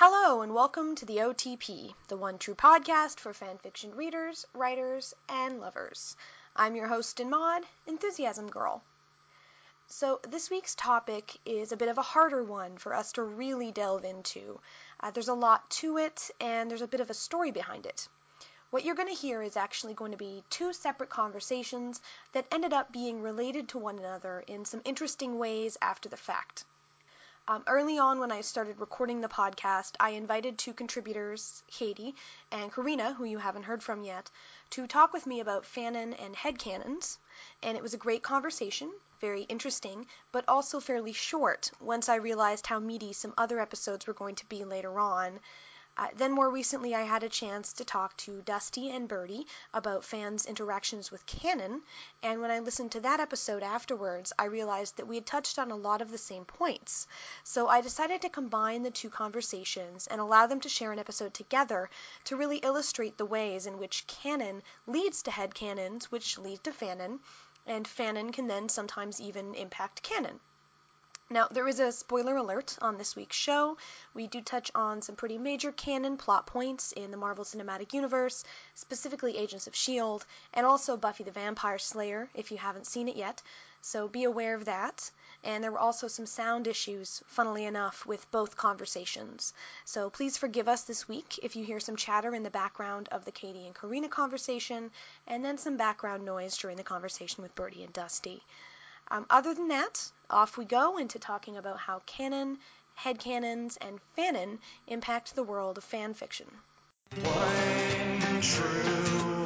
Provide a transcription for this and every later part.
Hello and welcome to the OTP, the one true podcast for fanfiction readers, writers, and lovers. I'm your host and mod, Enthusiasm Girl. So this week's topic is a bit of a harder one for us to really delve into. There's a lot to it, and there's a bit of a story behind it. What you're going to hear is actually going to be two separate conversations that ended up being related to one another in some interesting ways after the fact. Early on when I started recording the podcast, I invited two contributors, Katie and Karina, who you haven't heard from yet, to talk with me about fanon and headcanons, and it was a great conversation, very interesting, but also fairly short once I realized how meaty some other episodes were going to be later on. Then more recently I had a chance to talk to Dusty and Birdie about fans' interactions with canon, and when I listened to that episode afterwards, I realized that we had touched on a lot of the same points. So I decided to combine the two conversations and allow them to share an episode together to really illustrate the ways in which canon leads to headcanons, which lead to fanon, and fanon can then sometimes even impact canon. Now, there is a spoiler alert on this week's show. We do touch on some pretty major canon plot points in the Marvel Cinematic Universe, specifically Agents of S.H.I.E.L.D., and also Buffy the Vampire Slayer, if you haven't seen it yet, so be aware of that. And there were also some sound issues, funnily enough, with both conversations. So please forgive us this week if you hear some chatter in the background of the Katie and Karina conversation, and then some background noise during the conversation with Birdie and Dusty. Other than that, off we go into talking about how canon, headcanons, and fanon impact the world of fan fiction. One true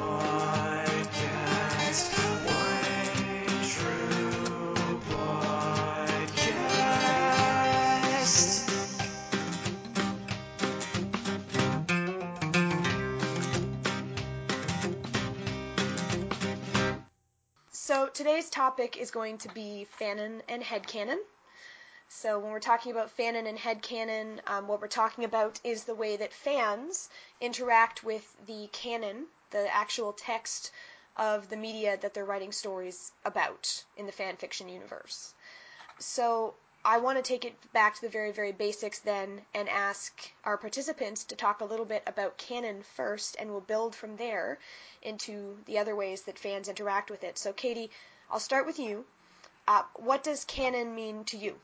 podcast. One true podcast. So today's topic is going to be fanon and headcanon. So when we're talking about fanon and headcanon, what we're talking about is the way that fans interact with the canon, the actual text of the media that they're writing stories about in the fan fiction universe. So I want to take it back to the very, very basics then and ask our participants to talk a little bit about canon first, and we'll build from there into the other ways that fans interact with it. So Katie, I'll start with you. What does canon mean to you?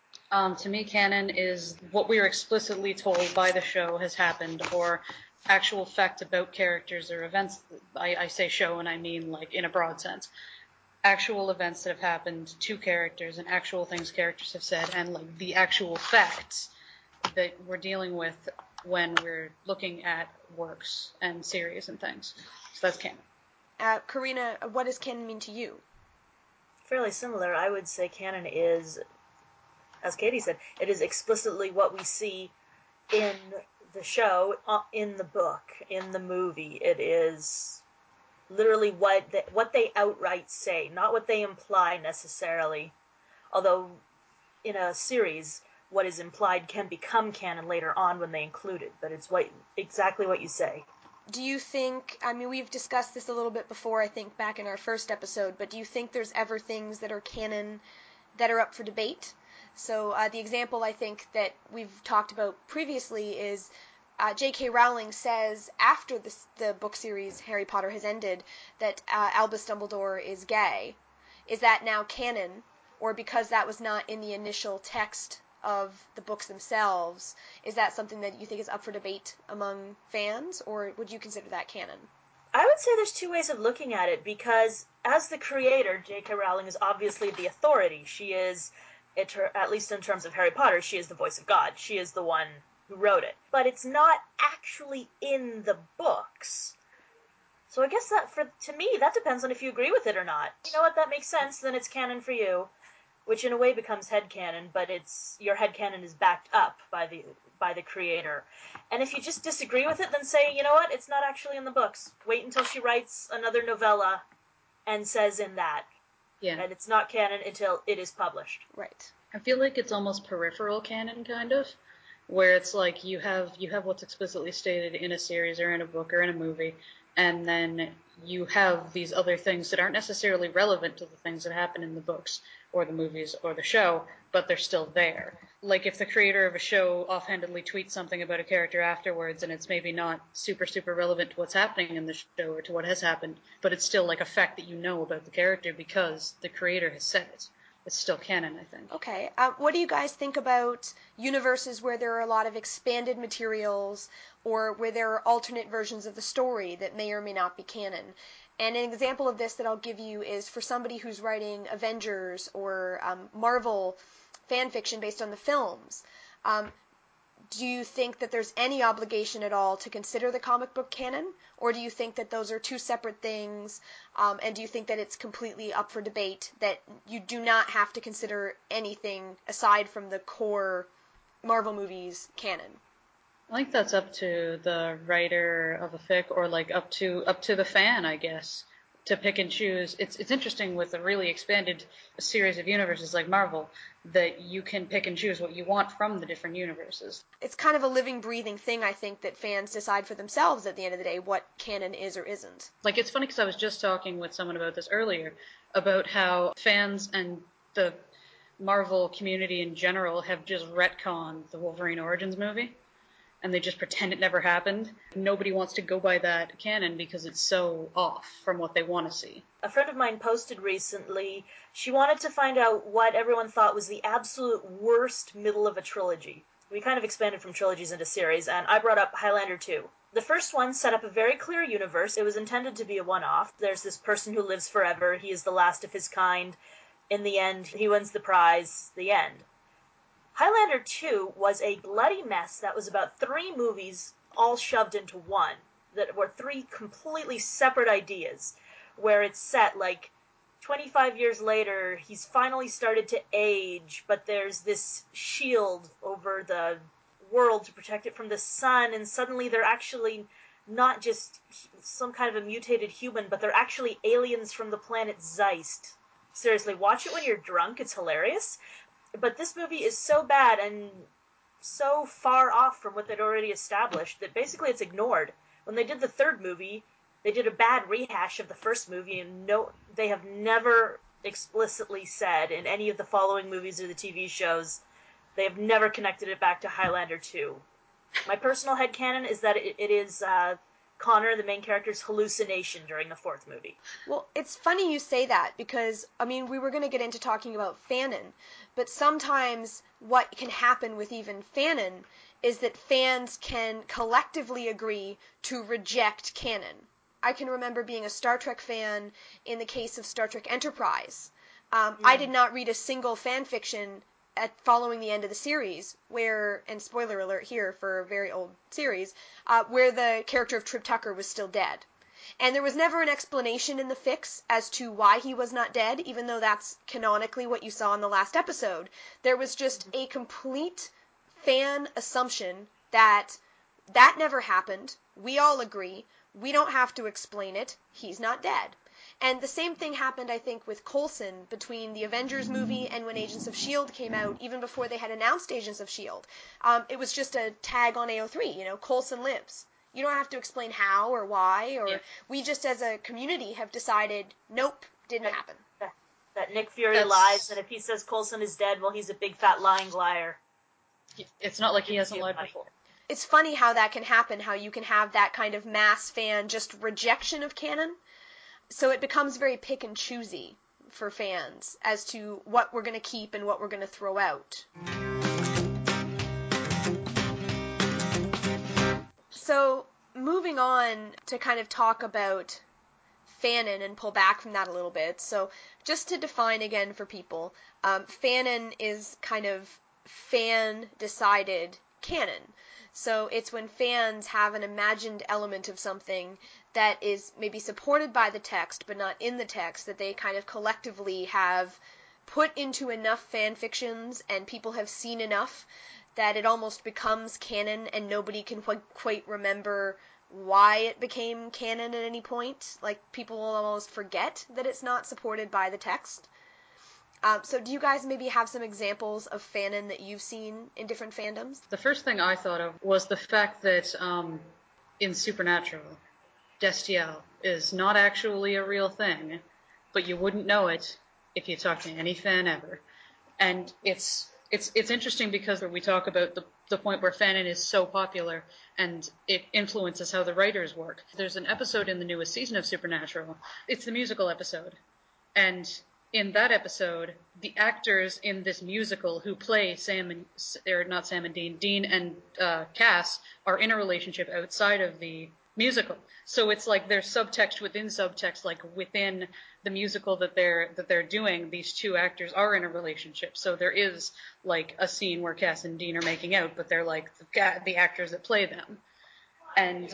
To me, canon is what we are explicitly told by the show has happened, or actual fact about characters or events. I say show, and I mean like in a broad sense. Actual events that have happened to characters and actual things characters have said, and like the actual facts that we're dealing with when we're looking at works and series and things. So that's canon. Karina, what does canon mean to you? Fairly similar. I would say canon is, as Katie said, it is explicitly what we see in the show, in the book, in the movie. It is literally what they outright say, not what they imply necessarily. Although in a series, what is implied can become canon later on when they include it, but it's exactly what you say. Do you think, we've discussed this a little bit before, I think, back in our first episode, but do you think there's ever things that are canon that are up for debate? So the example I think that we've talked about previously is J.K. Rowling says after the book series Harry Potter has ended that Albus Dumbledore is gay. Is that now canon? Or because that was not in the initial text of the books themselves, is that something that you think is up for debate among fans, or would you consider that canon? I would say there's two ways of looking at it, because as the creator, J.K. Rowling is obviously the authority. She is, at least in terms of Harry Potter, she is the voice of God. She is the one who wrote it. But it's not actually in the books. So I guess to me, that depends on if you agree with it or not. You know what, that makes sense, then it's canon for you, which in a way becomes headcanon, but your headcanon is backed up by the creator. And if you just disagree with it, then say, you know what, it's not actually in the books. Wait until she writes another novella and says in that. Yeah. And it's not canon until it is published. Right. I feel like it's almost peripheral canon, kind of, where it's like you have what's explicitly stated in a series or in a book or in a movie, and then you have these other things that aren't necessarily relevant to the things that happen in the books or the movies or the show, but they're still there. Like if the creator of a show offhandedly tweets something about a character afterwards and it's maybe not super, super relevant to what's happening in the show or to what has happened, but it's still like a fact that you know about the character because the creator has said it. It's still canon, I think. Okay. What do you guys think about universes where there are a lot of expanded materials or where there are alternate versions of the story that may or may not be canon? And an example of this that I'll give you is for somebody who's writing Avengers or Marvel fan fiction based on the films. Do you think that there's any obligation at all to consider the comic book canon, or do you think that those are two separate things, and do you think that it's completely up for debate, that you do not have to consider anything aside from the core Marvel movies canon? I think that's up to the writer of a fic, or like up to the fan, I guess, to pick and choose. It's interesting with a really expanded series of universes like Marvel that you can pick and choose what you want from the different universes. It's kind of a living, breathing thing, I think, that fans decide for themselves at the end of the day what canon is or isn't. Like, it's funny because I was just talking with someone about this earlier, about how fans and the Marvel community in general have just retconned the Wolverine Origins movie, and they just pretend it never happened. Nobody wants to go by that canon because it's so off from what they want to see. A friend of mine posted recently, she wanted to find out what everyone thought was the absolute worst middle of a trilogy. We kind of expanded from trilogies into series, and I brought up Highlander 2. The first one set up a very clear universe. It was intended to be a one-off. There's this person who lives forever. He is the last of his kind. In the end, he wins the prize. The end. Highlander 2 was a bloody mess that was about 3 movies all shoved into one, that were 3 completely separate ideas, where it's set like 25 years later, he's finally started to age, but there's this shield over the world to protect it from the sun, and suddenly they're actually not just some kind of a mutated human, but they're actually aliens from the planet Zeist. Seriously, watch it when you're drunk, it's hilarious. But this movie is so bad and so far off from what they'd already established that basically it's ignored. When they did the third movie, they did a bad rehash of the first movie, and they have never explicitly said in any of the following movies or the TV shows, they have never connected it back to Highlander 2. My personal headcanon is that it is Connor, the main character's hallucination during the 4th movie. Well, it's funny you say that because, I mean, we were going to get into talking about fanon, but sometimes what can happen with even fanon is that fans can collectively agree to reject canon. I can remember being a Star Trek fan in the case of Star Trek Enterprise. I did not read a single fan fiction following the end of the series where, and spoiler alert here for a very old series, where the character of Trip Tucker was still dead. And there was never an explanation in the fics as to why he was not dead, even though that's canonically what you saw in the last episode. There was just a complete fan assumption that that never happened. We all agree. We don't have to explain it. He's not dead. And the same thing happened, I think, with Coulson between the Avengers movie and when Agents of S.H.I.E.L.D. came out, even before they had announced Agents of S.H.I.E.L.D. It was just a tag on AO3, Coulson lives. You don't have to explain how or why, or we just as a community have decided, nope, didn't happen. That Nick Fury lies, and if he says Coulson is dead, well, he's a big fat lying liar. It's not like he hasn't lied before. It's funny how that can happen, how you can have that kind of mass fan just rejection of canon. So it becomes very pick and choosy for fans as to what we're going to keep and what we're going to throw out. So moving on to kind of talk about fanon and pull back from that a little bit. So just to define again for people, fanon is kind of fan-decided canon. So it's when fans have an imagined element of something that is maybe supported by the text but not in the text, that they kind of collectively have put into enough fan fictions and people have seen enough that it almost becomes canon and nobody can quite remember why it became canon at any point. Like, people will almost forget that it's not supported by the text. So do you guys maybe have some examples of fanon that you've seen in different fandoms? The first thing I thought of was the fact that in Supernatural, Destiel is not actually a real thing, but you wouldn't know it if you talked to any fan ever. And it's interesting because we talk about the point where fanon is so popular and it influences how the writers work. There's an episode in the newest season of Supernatural. It's the musical episode. And in that episode, the actors in this musical who play Dean and Cass are in a relationship outside of the musical. So it's like there's subtext within subtext, like within the musical that they're doing, these two actors are in a relationship. So there is like a scene where Cass and Dean are making out, but they're like the actors that play them. And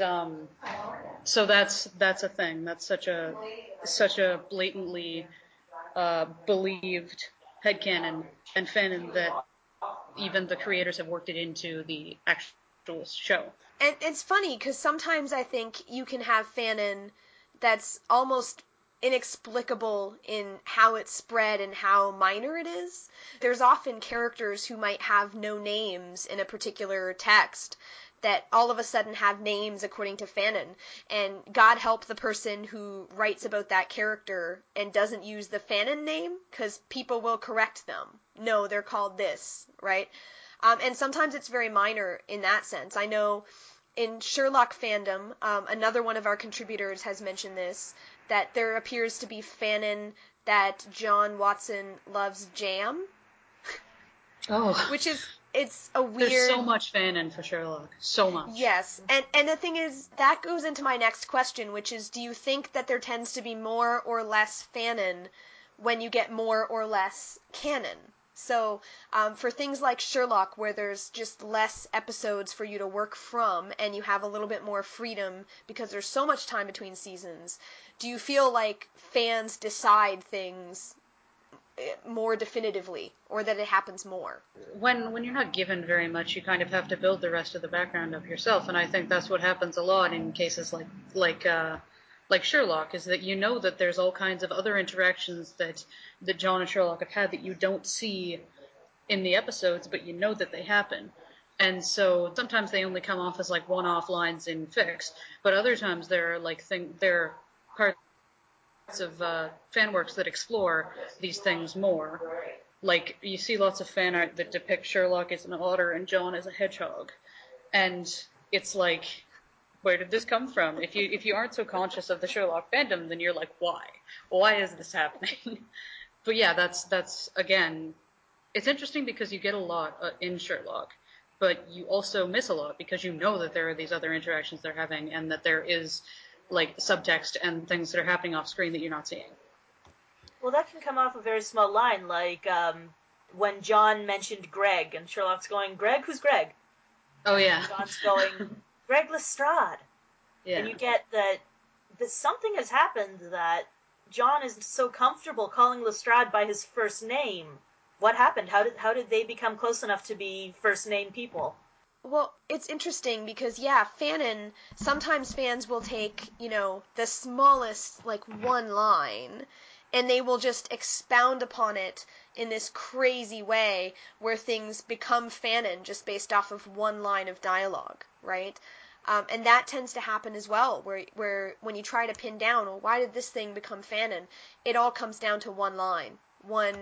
so that's a thing. That's such a blatantly believed headcanon and fanon that even the creators have worked it into the actual show. And it's funny because sometimes I think you can have fanon that's almost inexplicable in how it's spread and how minor it is. There's often characters who might have no names in a particular text that all of a sudden have names according to fanon. And God help the person who writes about that character and doesn't use the fanon name, because people will correct them. No, they're called this, right? And sometimes it's very minor in that sense. I know in Sherlock fandom, another one of our contributors has mentioned this, that there appears to be fanon that John Watson loves jam. Oh. Which is, it's a weird... There's so much fanon for Sherlock. So much. Yes. And the thing is, that goes into my next question, which is, do you think that there tends to be more or less fanon when you get more or less canon? So, for things like Sherlock, where there's just less episodes for you to work from, and you have a little bit more freedom because there's so much time between seasons, do you feel like fans decide things more definitively, or that it happens more? When you're not given very much, you kind of have to build the rest of the background up yourself, and I think that's what happens a lot in cases like Sherlock, is that you know that there's all kinds of other interactions that John and Sherlock have had that you don't see in the episodes, but you know that they happen. And so sometimes they only come off as like one-off lines in fics, but other times there are parts of fan works that explore these things more. Like, you see lots of fan art that depict Sherlock as an otter and John as a hedgehog. And it's like, where did this come from? If you aren't so conscious of the Sherlock fandom, then you're like, why? Why is this happening? But yeah, that's again, it's interesting because you get a lot in Sherlock, but you also miss a lot because you know that there are these other interactions they're having and that there is like subtext and things that are happening off screen that you're not seeing. Well, that can come off a very small line, like when John mentioned Greg, and Sherlock's going, Greg? Who's Greg? Oh, yeah. John's going, Greg Lestrade. Yeah. And you get that something has happened that John is so comfortable calling Lestrade by his first name. What happened? How did they become close enough to be first name people? Well, it's interesting because, yeah, fanon, sometimes fans will take, the smallest, like, one line, and they will just expound upon it in this crazy way where things become fanon just based off of one line of dialogue, right? And that tends to happen as well, where when you try to pin down, well, why did this thing become fanon? It all comes down to one line, one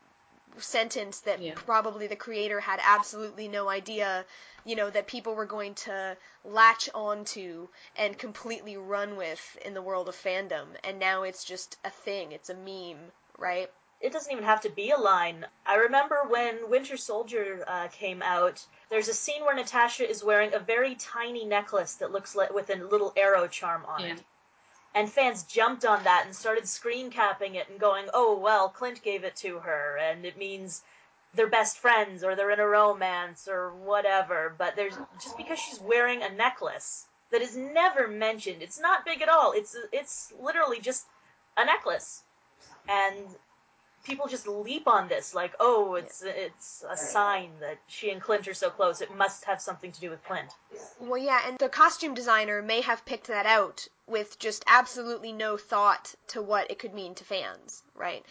sentence that probably the creator had absolutely no idea, that people were going to latch onto and completely run with in the world of fandom. And now it's just a thing. It's a meme, right? It doesn't even have to be a line. I remember when Winter Soldier came out, there's a scene where Natasha is wearing a very tiny necklace that looks like with a little arrow charm on it. And fans jumped on that and started screen capping it and going, oh, well, Clint gave it to her, and it means they're best friends, or they're in a romance, or whatever. But there's just because she's wearing a necklace that is never mentioned. It's not big at all. It's literally just a necklace. And people just leap on this, like, oh, it's a sign that she and Clint are so close. It must have something to do with Clint. Well, yeah, and the costume designer may have picked that out with just absolutely no thought to what it could mean to fans, right?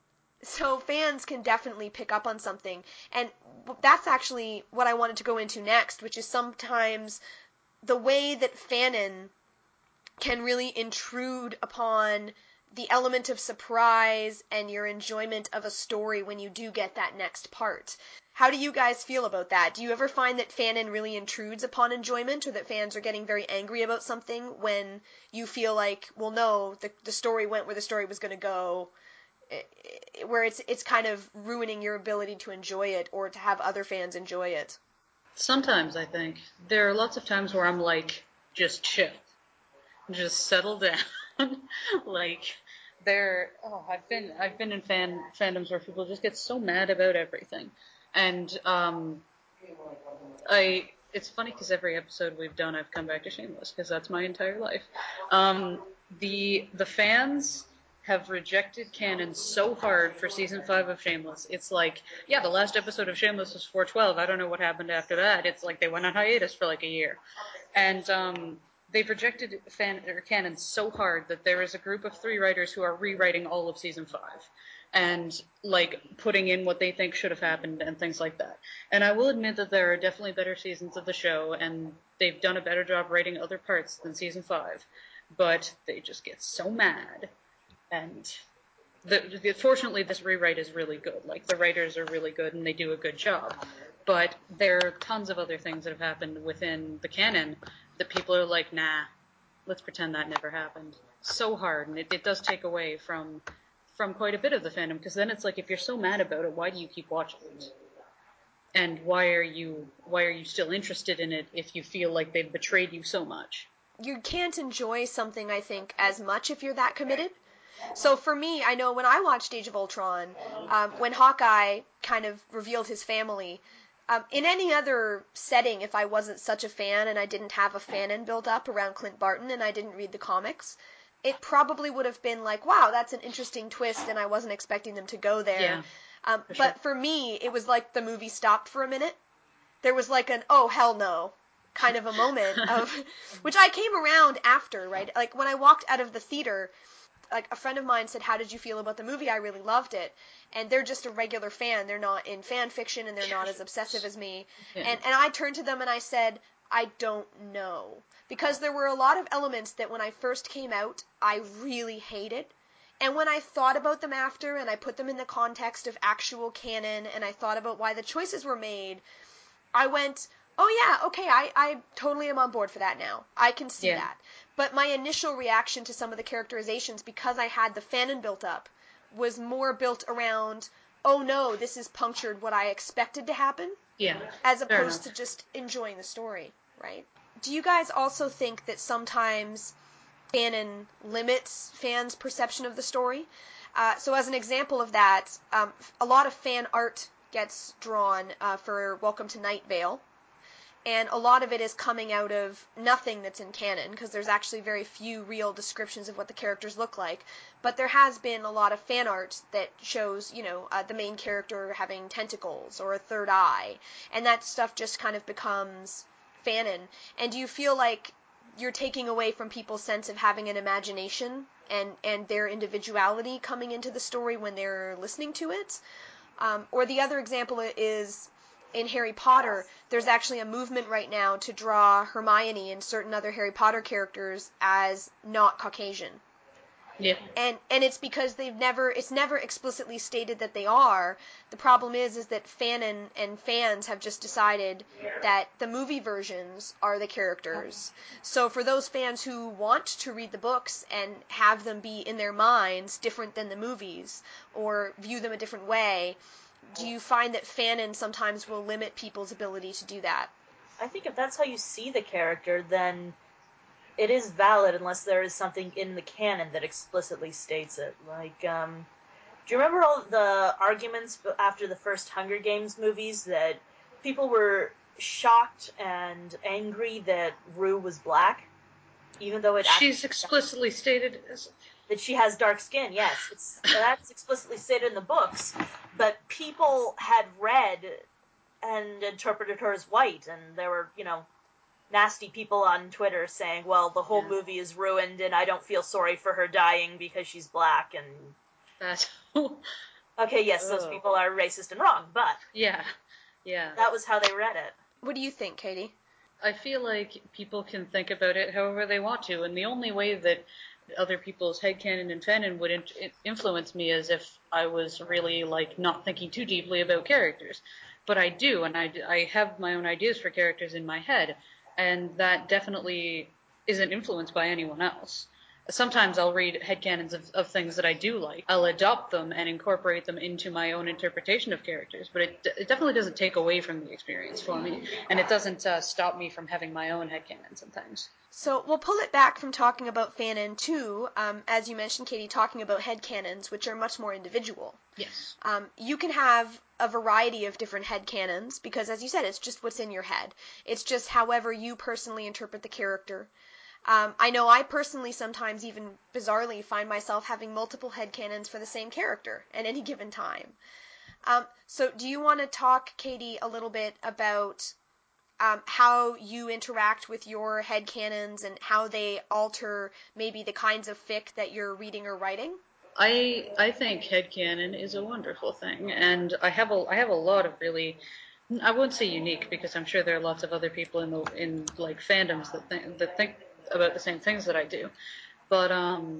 So fans can definitely pick up on something, and that's actually what I wanted to go into next, which is sometimes the way that fanon can really intrude upon the element of surprise and your enjoyment of a story when you do get that next part. How do you guys feel about that? Do you ever find that fanon really intrudes upon enjoyment, or that fans are getting very angry about something when you feel like, well, no, the story went where the story was going to go, where it's kind of ruining your ability to enjoy it or to have other fans enjoy it? Sometimes I think there are lots of times where I'm like, just chill, just settle down. Like I've been in fandoms where people just get so mad about everything, and it's funny because every episode we've done, I've come back to Shameless because that's my entire life. The fans have rejected canon so hard for season 5 of Shameless. It's like, yeah, the last episode of Shameless was 412. I don't know what happened after that. It's like they went on hiatus for like a year, and they've rejected canon so hard that there is a group of 3 writers who are rewriting all of season 5 and like putting in what they think should have happened and things like that. And I will admit that there are definitely better seasons of the show, and they've done a better job writing other parts than season 5, but they just get so mad. And fortunately, this rewrite is really good. Like, the writers are really good and they do a good job. But there are tons of other things that have happened within the canon that people are like, nah, let's pretend that never happened. So hard, and it does take away from quite a bit of the fandom, because then it's like, if you're so mad about it, why do you keep watching it? And why are you still interested in it if you feel like they've betrayed you so much? You can't enjoy something, I think, as much if you're that committed. So for me, I know when I watched Age of Ultron, when Hawkeye kind of revealed his family, in any other setting, if I wasn't such a fan and I didn't have a fanon built up around Clint Barton and I didn't read the comics, it probably would have been like, wow, that's an interesting twist and I wasn't expecting them to go there. Yeah, but for me, it was like the movie stopped for a minute. There was like an, oh, hell no, kind of a moment of, which I came around after, right? Like when I walked out of the theater, like a friend of mine said, how did you feel about the movie? I really loved it. And they're just a regular fan. They're not in fan fiction and they're not as obsessive as me. Yeah. And I turned to them and I said, I don't know. Because there were a lot of elements that when I first came out, I really hated. And when I thought about them after and I put them in the context of actual canon and I thought about why the choices were made, I went, oh yeah, okay, I totally am on board for that now. I can see that. But my initial reaction to some of the characterizations, because I had the fanon built up, was more built around, oh no, this has punctured what I expected to happen, as opposed to just enjoying the story, right? Do you guys also think that sometimes fanon limits fans' perception of the story? So as an example of that, a lot of fan art gets drawn for Welcome to Night Vale. And a lot of it is coming out of nothing that's in canon, because there's actually very few real descriptions of what the characters look like. But there has been a lot of fan art that shows, the main character having tentacles or a third eye. And that stuff just kind of becomes fanon. And do you feel like you're taking away from people's sense of having an imagination and their individuality coming into the story when they're listening to it? Or the other example is, in Harry Potter, there's actually a movement right now to draw Hermione and certain other Harry Potter characters as not Caucasian. Yeah. And it's because it's never explicitly stated that they are. The problem is that fanon and fans have just decided that the movie versions are the characters. So for those fans who want to read the books and have them be in their minds different than the movies, or view them a different way, do you find that fanon sometimes will limit people's ability to do that? I think if that's how you see the character, then it is valid unless there is something in the canon that explicitly states it. Like, do you remember all the arguments after the first Hunger Games movies that people were shocked and angry that Rue was black, even though she's explicitly stated that she has dark skin? Yes, that's explicitly stated in the books, but people had read and interpreted her as white, and there were, nasty people on Twitter saying, well, the whole movie is ruined and I don't feel sorry for her dying because she's black, and that. Okay, yes, those people are racist and wrong, but yeah, that was how they read it. What do you think, Katie? I feel like people can think about it however they want to, and the only way that other people's headcanon and fanon would influence me is if I was really, like, not thinking too deeply about characters. But I do, and I have my own ideas for characters in my head, and that definitely isn't influenced by anyone else. Sometimes I'll read headcanons of things that I do like. I'll adopt them and incorporate them into my own interpretation of characters, but it definitely doesn't take away from the experience for me, and it doesn't stop me from having my own headcanons and things. So we'll pull it back from talking about fanon to, as you mentioned, Katie, talking about headcanons, which are much more individual. Yes. You can have a variety of different headcanons because, as you said, it's just what's in your head. It's just however you personally interpret the character. I know I personally sometimes even bizarrely find myself having multiple headcanons for the same character at any given time. So do you want to talk, Katie, a little bit about how you interact with your headcanons and how they alter maybe the kinds of fic that you're reading or writing? I think headcanon is a wonderful thing, and I have a lot of really, I wouldn't say unique because I'm sure there are lots of other people in like fandoms that think about the same things that I do, but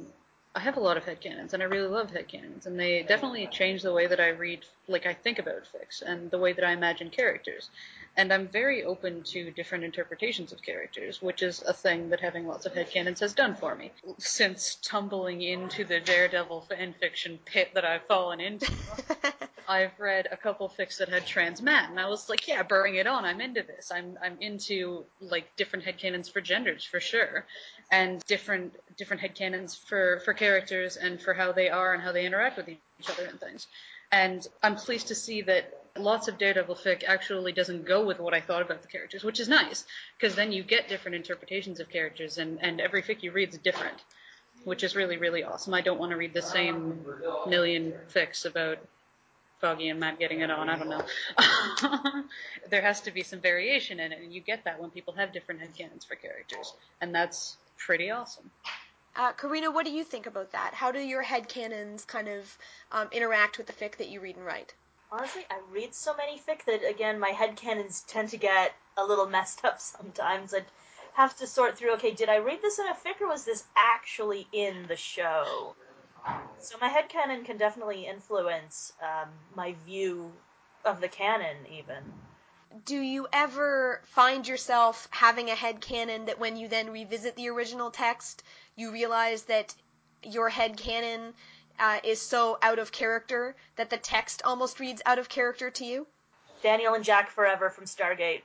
I have a lot of headcanons, and I really love headcanons, and they definitely change the way that I read, like I think about fics, and the way that I imagine characters. And I'm very open to different interpretations of characters, which is a thing that having lots of headcanons has done for me. Since tumbling into the Daredevil fanfiction pit that I've fallen into, I've read a couple fics that had trans men, and I was like, yeah, bring it on. I'm into this. I'm into like different headcanons for genders for sure, and different headcanons for characters and for how they are and how they interact with each other and things. And I'm pleased to see that lots of Daredevil fic actually doesn't go with what I thought about the characters, which is nice, because then you get different interpretations of characters, and every fic you read is different, which is really, really awesome. I don't want to read the same million fics about Foggy and Matt getting it on. I don't know. There has to be some variation in it, and you get that when people have different headcanons for characters, and that's pretty awesome. Karina, what do you think about that? How do your headcanons kind of interact with the fic that you read and write? Honestly, I read so many fic that, again, my headcanons tend to get a little messed up sometimes. I'd have to sort through, okay, did I read this in a fic or was this actually in the show? So my headcanon can definitely influence my view of the canon, even. Do you ever find yourself having a headcanon that when you then revisit the original text, you realize that your headcanon is so out of character that the text almost reads out of character to you? Daniel and Jack forever from Stargate.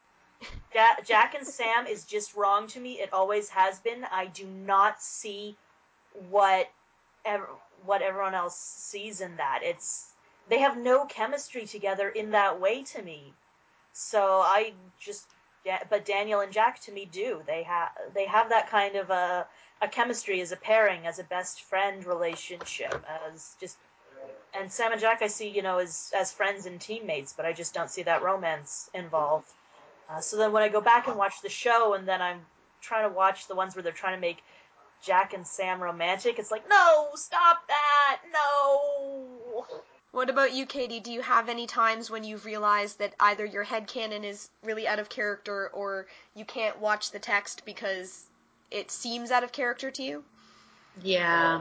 Jack and Sam is just wrong to me. It always has been. I do not see what everyone else sees in that. They have no chemistry together in that way to me. So but Daniel and Jack to me do. They have that kind of a chemistry as a pairing, as a best friend relationship, and Sam and Jack I see, as friends and teammates, but I just don't see that romance involved. So then when I go back and watch the show, and then I'm trying to watch the ones where they're trying to make Jack and Sam romantic, it's like, no, stop that, no. What about you, Katie? Do you have any times when you've realized that either your headcanon is really out of character or you can't watch the text because it seems out of character to you? Yeah.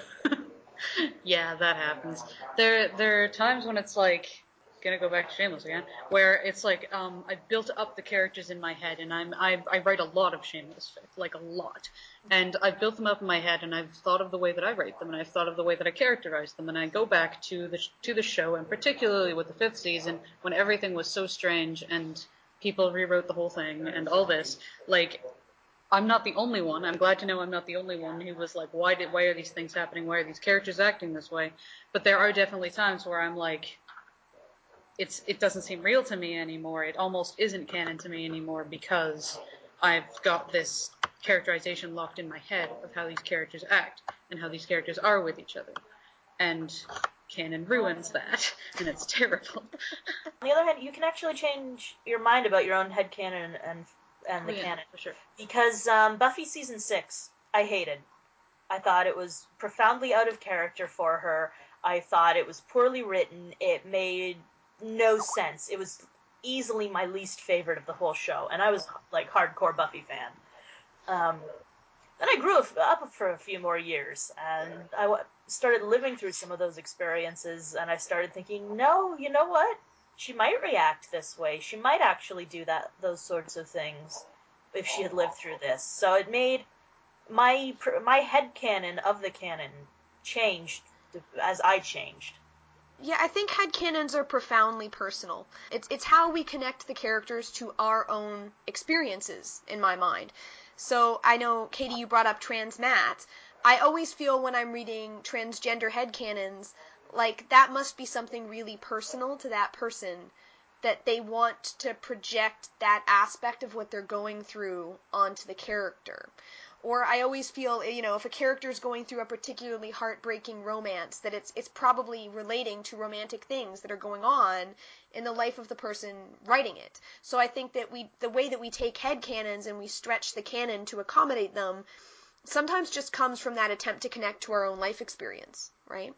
Yeah, that happens. There are times when it's like, gonna go back to Shameless again, where it's like I've built up the characters in my head, and I write a lot of Shameless fic, like a lot, and I've built them up in my head, and I've thought of the way that I write them, and I've thought of the way that I characterize them, and I go back to the show, and particularly with the 5th season when everything was so strange and people rewrote the whole thing and all this, like. I'm not the only one. I'm glad to know I'm not the only one who was like, why are these things happening? Why are these characters acting this way? But there are definitely times where I'm like, it doesn't seem real to me anymore. It almost isn't canon to me anymore because I've got this characterization locked in my head of how these characters act and how these characters are with each other. And canon ruins that, and it's terrible. On the other hand, you can actually change your mind about your own headcanon and the canon. For sure. Because Buffy season 6, I hated. I thought it was profoundly out of character for her. I thought it was poorly written. It made no sense. It was easily my least favorite of the whole show, and I was like hardcore Buffy fan. Um, then I grew up for a few more years, and started living through some of those experiences, and I started thinking, no, you know what? She might react this way. She might actually do those sorts of things if she had lived through this. So it made my headcanon of the canon changed as I changed. Yeah, I think headcanons are profoundly personal. It's how we connect the characters to our own experiences, in my mind. So I know, Katie, you brought up trans Matt. I always feel when I'm reading transgender headcanons, like that must be something really personal to that person, that they want to project that aspect of what they're going through onto the character. Or I always feel, if a character is going through a particularly heartbreaking romance, that it's probably relating to romantic things that are going on in the life of the person writing it. So I think that the way that we take headcanons and we stretch the canon to accommodate them sometimes just comes from that attempt to connect to our own life experience, right?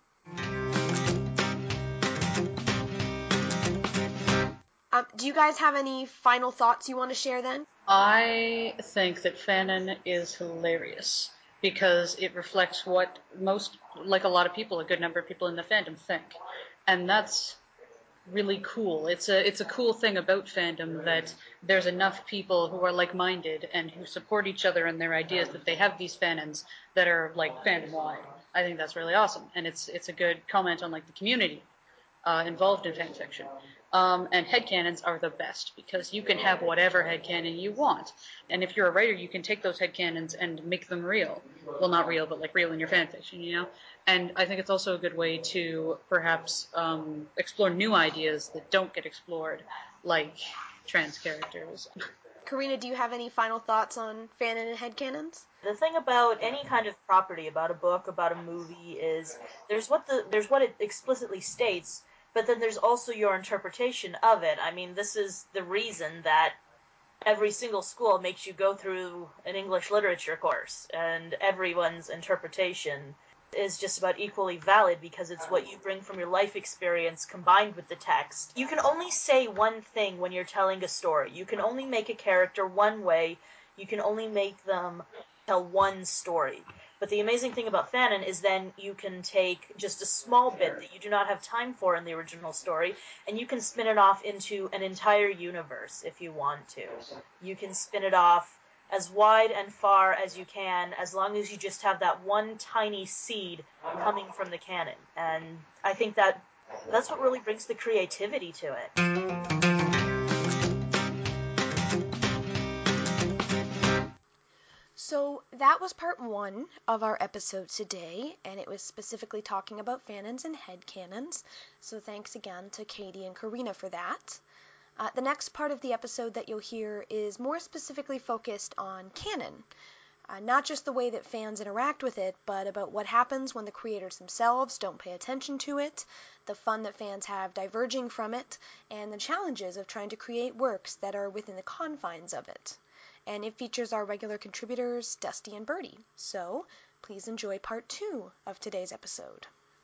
Do you guys have any final thoughts you want to share then? I think that fanon is hilarious because it reflects what a lot of people, a good number of people in the fandom think. And that's really cool. It's a cool thing about fandom that there's enough people who are like-minded and who support each other and their ideas that they have these fanons that are like fandom-wide. I think that's really awesome, and it's a good comment on like the community involved in fan fiction. And headcanons are the best because you can have whatever headcanon you want. And if you're a writer, you can take those headcanons and make them real. Well, not real, but like real in your fan fiction, And I think it's also a good way to perhaps explore new ideas that don't get explored, like trans characters. Karina, do you have any final thoughts on fanon and headcanons? The thing about any kind of property, about a book, about a movie, is there's what it explicitly states, but then there's also your interpretation of it. I mean, this is the reason that every single school makes you go through an English literature course, and everyone's interpretation is just about equally valid because it's what you bring from your life experience combined with the text. You can only say one thing when you're telling a story. You can only make a character one way. You can only make them tell one story. But the amazing thing about fanon is then you can take just a small bit that you do not have time for in the original story, and you can spin it off into an entire universe if you want to. You can spin it off as wide and far as you can, as long as you just have that one tiny seed coming from the canon. And I think that's what really brings the creativity to it. So that was part 1 of our episode today, and it was specifically talking about fanons and headcanons. So thanks again to Katie and Karina for that. The next part of the episode that you'll hear is more specifically focused on canon. Not just the way that fans interact with it, but about what happens when the creators themselves don't pay attention to it, the fun that fans have diverging from it, and the challenges of trying to create works that are within the confines of it. And it features our regular contributors, Dusty and Birdie. So please enjoy part 2 of today's episode.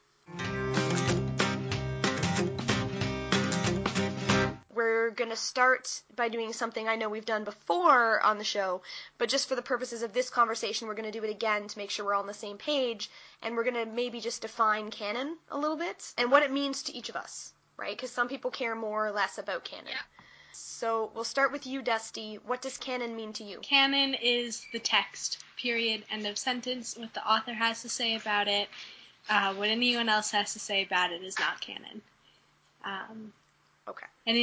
We're going to start by doing something I know we've done before on the show, but just for the purposes of this conversation, we're going to do it again to make sure we're all on the same page, and we're going to maybe just define canon a little bit, and what it means to each of us, right? Because some people care more or less about canon. Yeah. So we'll start with you, Dusty. What does canon mean to you? Canon is the text, period, end of sentence. What the author has to say about it, what anyone else has to say about it is not canon. Okay. And,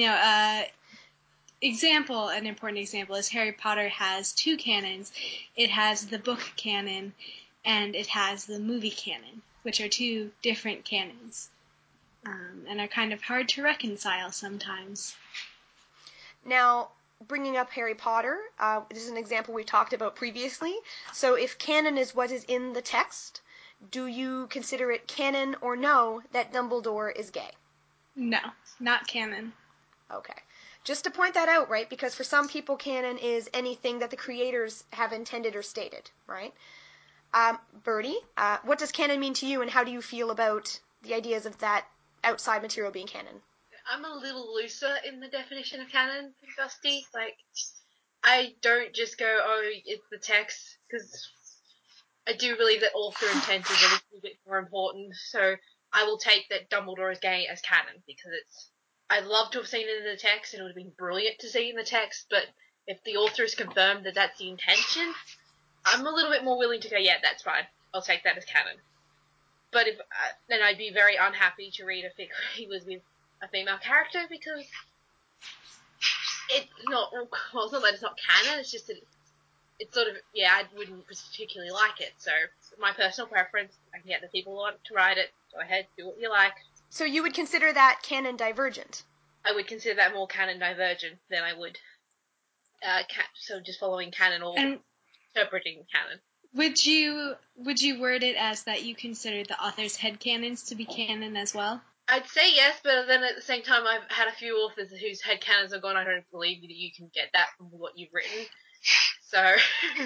an important example is Harry Potter has 2 canons. It has the book canon, and it has the movie canon, which are 2 different canons, and are kind of hard to reconcile sometimes. Now, bringing up Harry Potter, this is an example we talked about previously. So if canon is what is in the text, do you consider it canon or no that Dumbledore is gay? No, not canon. Okay. Just to point that out, right? Because for some people, canon is anything that the creators have intended or stated, right? Birdie, what does canon mean to you, and how do you feel about the ideas of that outside material being canon? I'm a little looser in the definition of canon, Dusty. Like, I don't just go, oh, it's the text, because I do believe that author intent is a little bit more important, so I will take that Dumbledore is gay as canon, because I'd love to have seen it in the text, and it would have been brilliant to see it in the text, but if the author has confirmed that that's the intention, I'm a little bit more willing to go, yeah, that's fine, I'll take that as canon. But then I'd be very unhappy to read a fic where he was with a female character, because it's not that it's not canon, it's just that it's sort of, yeah, I wouldn't particularly like it, so my personal preference, I can get the people who want to write it, go ahead, do what you like. So you would consider that canon divergent? I would consider that more canon divergent than I would, so just following canon or interpreting canon. Would you word it as that you consider the author's headcanons to be canon as well? I'd say yes, but then at the same time, I've had a few authors whose headcanons have gone, I don't believe that you can get that from what you've written. So, like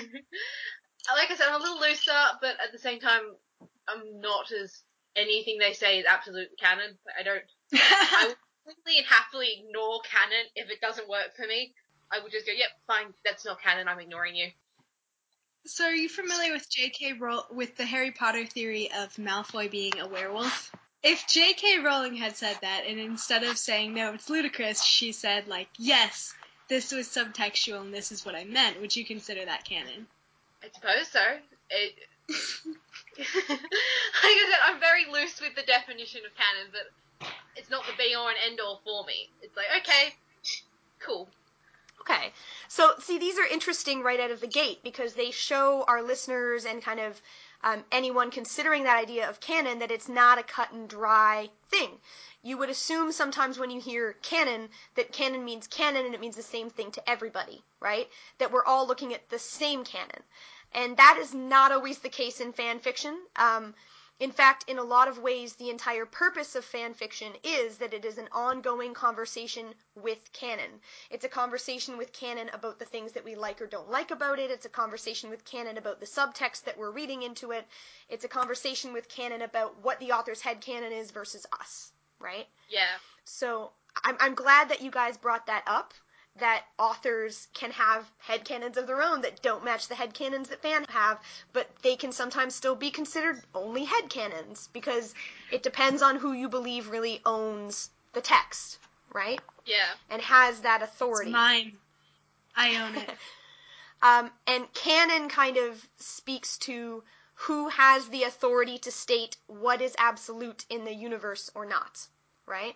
I said, I'm a little looser, but at the same time, I'm not as anything they say is absolute canon. I would completely and happily ignore canon if it doesn't work for me. I would just go, yep, fine, that's not canon, I'm ignoring you. So are you familiar with the Harry Potter theory of Malfoy being a werewolf? If J.K. Rowling had said that, and instead of saying, no, it's ludicrous, she said, like, yes, this was subtextual and this is what I meant, would you consider that canon? I suppose so. Like I said, I'm very loose with the definition of canon, but it's not the be-all and end-all for me. It's like, okay, cool. Okay. So, see, these are interesting right out of the gate because they show our listeners and kind of anyone considering that idea of canon that it's not a cut and dry thing. You would assume sometimes when you hear canon that canon means canon and it means the same thing to everybody, right? That we're all looking at the same canon. And that is not always the case in fan fiction. In fact, in a lot of ways, the entire purpose of fan fiction is that it is an ongoing conversation with canon. It's a conversation with canon about the things that we like or don't like about it. It's a conversation with canon about the subtext that we're reading into it. It's a conversation with canon about what the author's headcanon is versus us, right? Yeah. So I'm glad that you guys brought that up, that authors can have headcanons of their own that don't match the headcanons that fans have, but they can sometimes still be considered only headcanons, because it depends on who you believe really owns the text, right? Yeah. And has that authority. It's mine. I own it. And canon kind of speaks to who has the authority to state what is absolute in the universe or not, right?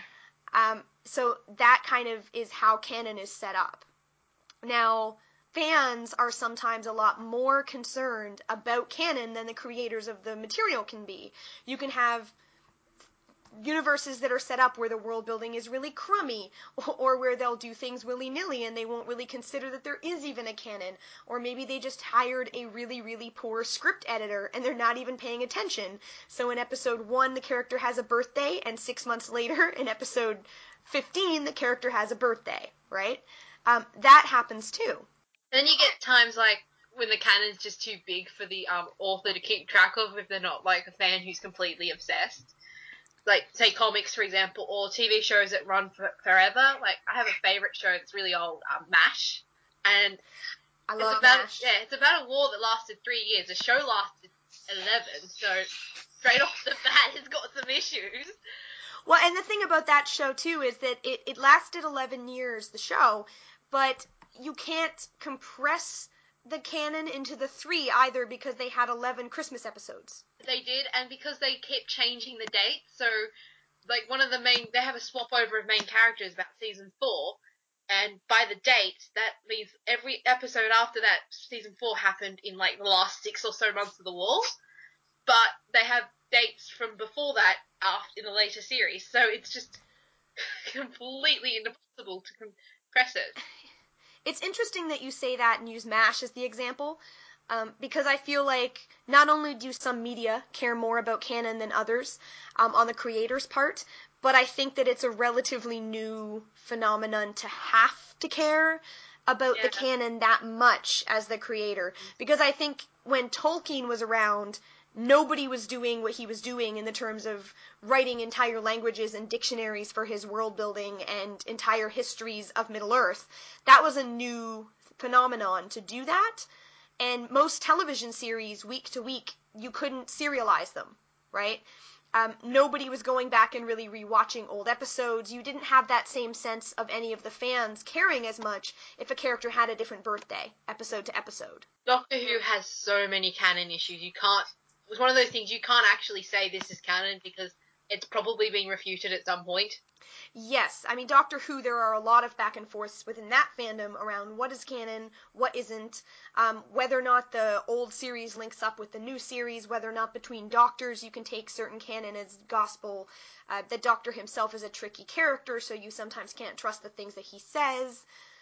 So that kind of is how canon is set up. Now, fans are sometimes a lot more concerned about canon than the creators of the material can be. You can have universes that are set up where the world building is really crummy, or where they'll do things willy-nilly and they won't really consider that there is even a canon, or maybe they just hired a really, really poor script editor and they're not even paying attention. So in episode 1 the character has a birthday, and 6 months later in episode 15 the character has a birthday, right? That happens too. Then you get times like when the canon's just too big for the author to keep track of if they're not like a fan who's completely obsessed. Like, say, comics, for example, or TV shows that run forever. Like, I have a favourite show that's really old, MASH. And I love MASH. Yeah, it's about a war that lasted 3 years. The show lasted 11, so straight off the bat, it's got some issues. Well, and the thing about that show, too, is that it lasted 11 years, the show, but you can't compress the canon into the 3 either, because they had 11 Christmas episodes. They did, and because they kept changing the dates, so, like, they have a swap over of main characters about season 4, and by the date, that means every episode after that, season 4 happened in, like, the last 6 or so months of the war, but they have dates from before that in the later series, so it's just completely impossible to compress it. It's interesting that you say that and use MASH as the example, because I feel like not only do some media care more about canon than others on the creator's part, but I think that it's a relatively new phenomenon to have to care about the canon that much as the creator. Because I think when Tolkien was around, nobody was doing what he was doing in the terms of writing entire languages and dictionaries for his world building and entire histories of Middle-earth. That was a new phenomenon to do that, and most television series, week to week, you couldn't serialize them, right? Nobody was going back and really rewatching old episodes. You didn't have that same sense of any of the fans caring as much if a character had a different birthday, episode to episode. Doctor Who has so many canon issues. It's one of those things you can't actually say this is canon because it's probably being refuted at some point. Yes, I mean, Doctor Who, there are a lot of back and forths within that fandom around what is canon, what isn't, whether or not the old series links up with the new series, whether or not between Doctors you can take certain canon as gospel. The Doctor himself is a tricky character, so you sometimes can't trust the things that he says.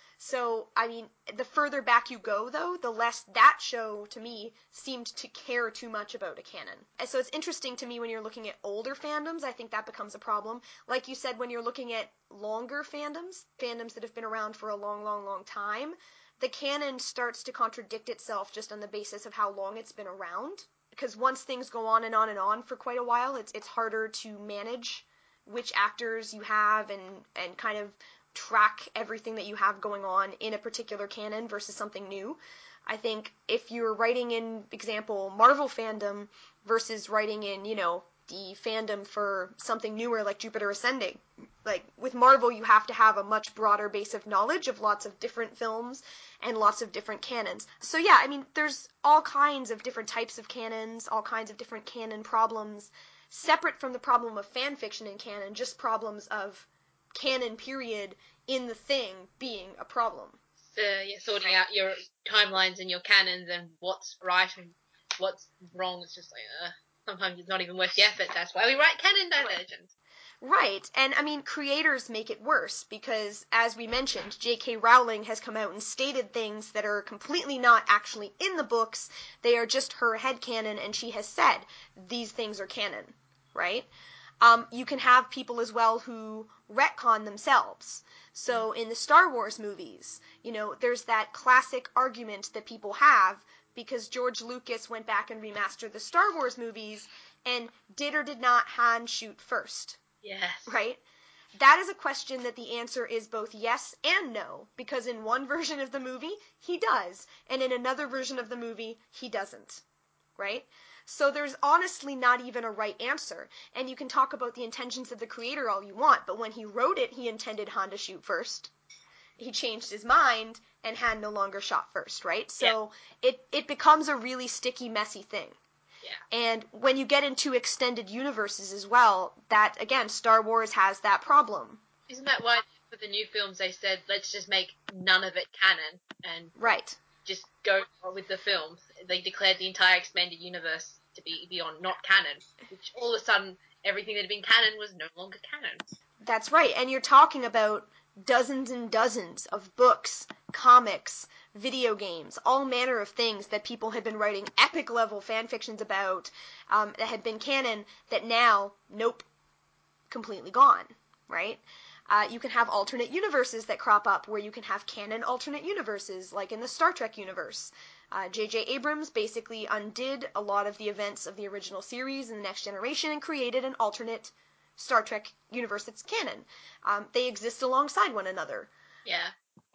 So, I mean, the further back you go, though, the less that show, to me, seemed to care too much about a canon. And so it's interesting to me when you're looking at older fandoms, I think that becomes a problem. Like you said, when you're looking at longer fandoms that have been around for a long, long, long time, the canon starts to contradict itself just on the basis of how long it's been around. Because once things go on and on and on for quite a while, it's harder to manage which actors you have and kind of track everything that you have going on in a particular canon versus something new. I think if you're writing in, example, Marvel fandom versus writing in, the fandom for something newer like Jupiter Ascending, like with Marvel you have to have a much broader base of knowledge of lots of different films and lots of different canons. So yeah, I mean, there's all kinds of different types of canons, all kinds of different canon problems, separate from the problem of fan fiction and canon, just problems of canon period in the thing being a problem. Sorting out your timelines and your canons and what's right and what's wrong. It's just like, sometimes it's not even worth the effort. That's why we write canon divergence. Right, and I mean, creators make it worse because, as we mentioned, J.K. Rowling has come out and stated things that are completely not actually in the books. They are just her headcanon, and she has said these things are canon, right? You can have people as well who retcon themselves. So in the Star Wars movies, there's that classic argument that people have because George Lucas went back and remastered the Star Wars movies and did or did not Han shoot first? Yes. Right? That is a question that the answer is both yes and no, because in one version of the movie, he does, and in another version of the movie, he doesn't. Right? So there's honestly not even a right answer, and you can talk about the intentions of the creator all you want, but when he wrote it, he intended Han to shoot first. He changed his mind, and Han no longer shot first, right? So it becomes a really sticky, messy thing. Yeah. And when you get into extended universes as well, that, again, Star Wars has that problem. Isn't that why for the new films they said, let's just make none of it canon and Right. just go with the films? They declared the entire expanded universe to be beyond not canon, which all of a sudden everything that had been canon was no longer canon. That's right, and you're talking about dozens and dozens of books, comics, video games, all manner of things that people had been writing epic level fan fictions about that had been canon that now, nope, completely gone, right? You can have alternate universes that crop up where you can have canon alternate universes, like in the Star Trek universe. J.J. Abrams basically undid a lot of the events of the original series in The Next Generation and created an alternate Star Trek universe that's canon. They exist alongside one another. Yeah.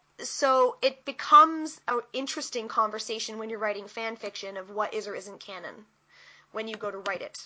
So it becomes an interesting conversation when you're writing fan fiction of what is or isn't canon when you go to write it.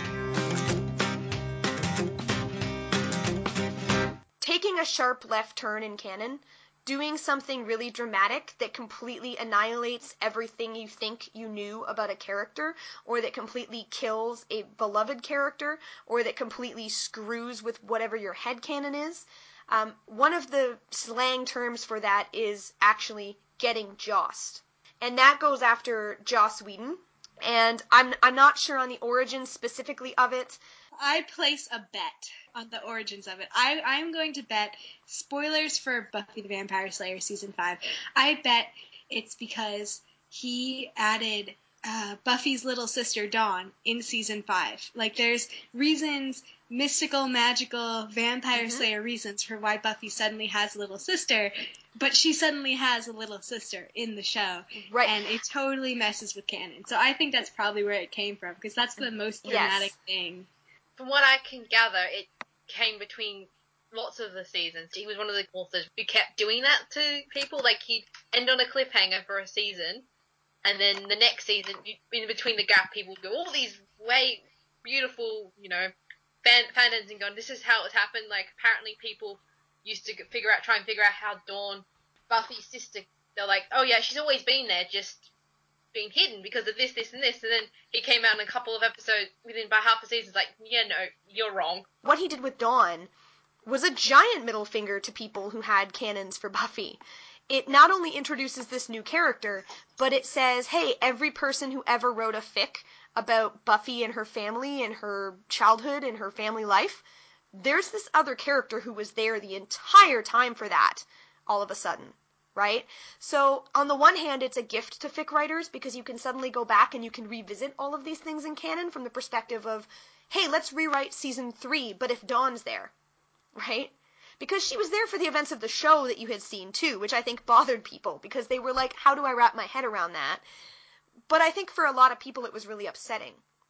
Taking a sharp left turn in canon, doing something really dramatic that completely annihilates everything you think you knew about a character, or that completely kills a beloved character, or that completely screws with whatever your headcanon is. One of the slang terms for that is actually getting jossed. And that goes after Joss Whedon. And I'm not sure on the origins specifically of it. I place a bet on the origins of it. I'm going to bet, spoilers for Buffy the Vampire Slayer Season 5, I bet it's because he added Buffy's little sister Dawn in Season 5. Like, there's reasons mystical, magical, vampire slayer reasons for why Buffy suddenly has a little sister, but she suddenly has a little sister in the show. Right. And it totally messes with canon. So I think that's probably where it came from, because that's the most dramatic thing. From what I can gather, it came between lots of the seasons. He was one of the authors who kept doing that to people. Like, he'd end on a cliffhanger for a season, and then the next season, in between the gap, people would go all these way beautiful, fan ends and going, this is how it's happened. Like, apparently people used to try and figure out how Dawn, Buffy's sister, they're like, oh yeah, she's always been there, just been hidden because of this, this, and this. And then he came out in a couple of episodes, within about half a season, like, yeah, no, you're wrong. What he did with Dawn was a giant middle finger to people who had canons for Buffy. It not only introduces this new character, but it says, hey, every person who ever wrote a fic about Buffy and her family and her childhood and her family life, there's this other character who was there the entire time for that, all of a sudden, right? So, on the one hand, it's a gift to fic writers because you can suddenly go back and you can revisit all of these things in canon from the perspective of, hey, let's rewrite season 3, but if Dawn's there, right? Because she was there for the events of the show that you had seen too, which I think bothered people because they were like, how do I wrap my head around that? But I think for a lot of people it was really upsetting.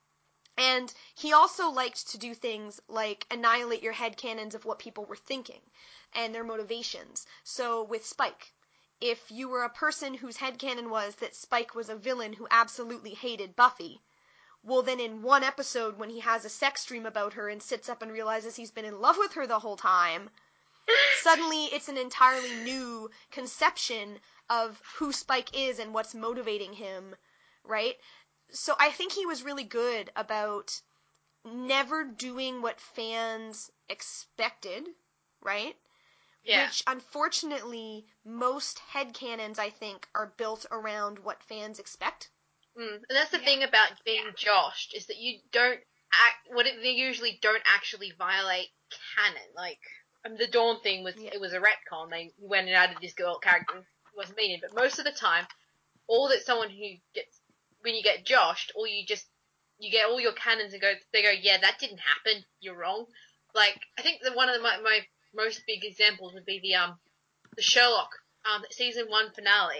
And he also liked to do things like annihilate your headcanons of what people were thinking and their motivations. So with Spike, if you were a person whose headcanon was that Spike was a villain who absolutely hated Buffy, well, then in one episode when he has a sex dream about her and sits up and realizes he's been in love with her the whole time, suddenly it's an entirely new conception of who Spike is and what's motivating him, right? So I think he was really good about never doing what fans expected, right? Yeah. Which, unfortunately, most headcanons, I think, are built around what fans expect. And that's the thing about being joshed, is that you don't they usually don't actually violate canon. Like, the Dawn thing it was a retcon. They went and added this girl character who wasn't meaning, but most of the time, when you get joshed, or you get all your canons and they go, yeah, that didn't happen, you're wrong. Like, I think that one of my most big examples would be the Sherlock, season 1 finale,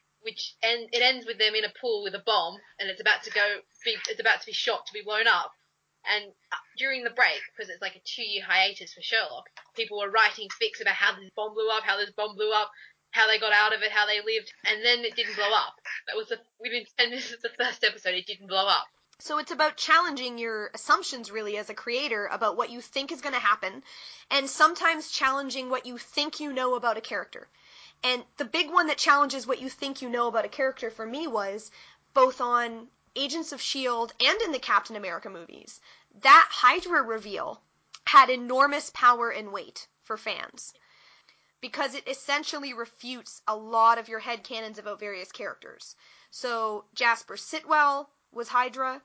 it ends with them in a pool with a bomb, and it's about to be shot to be blown up. And during the break, because it's like a 2-year hiatus for Sherlock, people were writing fics about how this bomb blew up, how they got out of it, how they lived, and then it didn't blow up. That was within 10 minutes of the first episode, it didn't blow up. So it's about challenging your assumptions, really, as a creator about what you think is going to happen, and sometimes challenging what you think you know about a character. And the big one that challenges what you think you know about a character for me was, both on Agents of S.H.I.E.L.D. and in the Captain America movies, that Hydra reveal had enormous power and weight for fans. Because it essentially refutes a lot of your headcanons about various characters. So Jasper Sitwell was Hydra.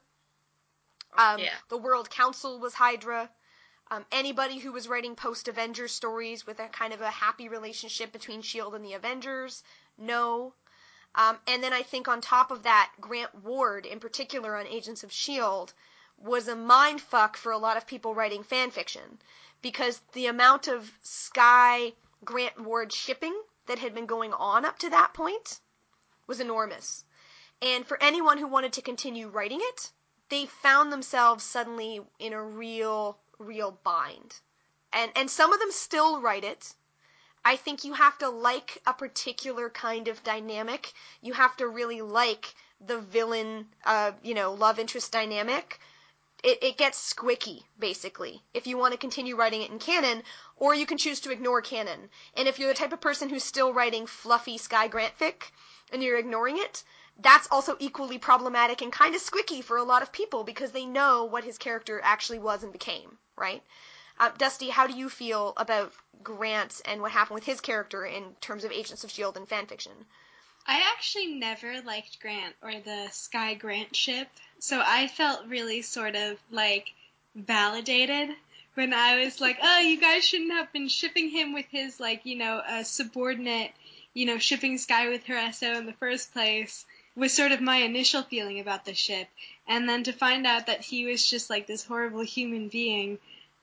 The World Council was Hydra. Anybody who was writing post-Avengers stories with a kind of a happy relationship between S.H.I.E.L.D. and the Avengers, no. And then I think on top of that, Grant Ward, in particular on Agents of S.H.I.E.L.D., was a mindfuck for a lot of people writing fanfiction. Because the amount of Skye Grant Ward shipping that had been going on up to that point was enormous. And for anyone who wanted to continue writing it, they found themselves suddenly in a real bind. And some of them still write it. I think you have to like a particular kind of dynamic. You have to really like the villain, love interest dynamic. It gets squicky, basically, if you want to continue writing it in canon, or you can choose to ignore canon. And if you're the type of person who's still writing fluffy Skye Grant fic, and you're ignoring it, that's also equally problematic and kind of squicky for a lot of people, because they know what his character actually was and became, right? Dusty, how do you feel about Grant and what happened with his character in terms of Agents of S.H.I.E.L.D. and fanfiction? I actually never liked Grant or the Skye Grant ship, so I felt really sort of, validated when I was like, oh, you guys shouldn't have been shipping him with his, subordinate, shipping Skye with her SO in the first place, was sort of my initial feeling about the ship. And then to find out that he was just, this horrible human being,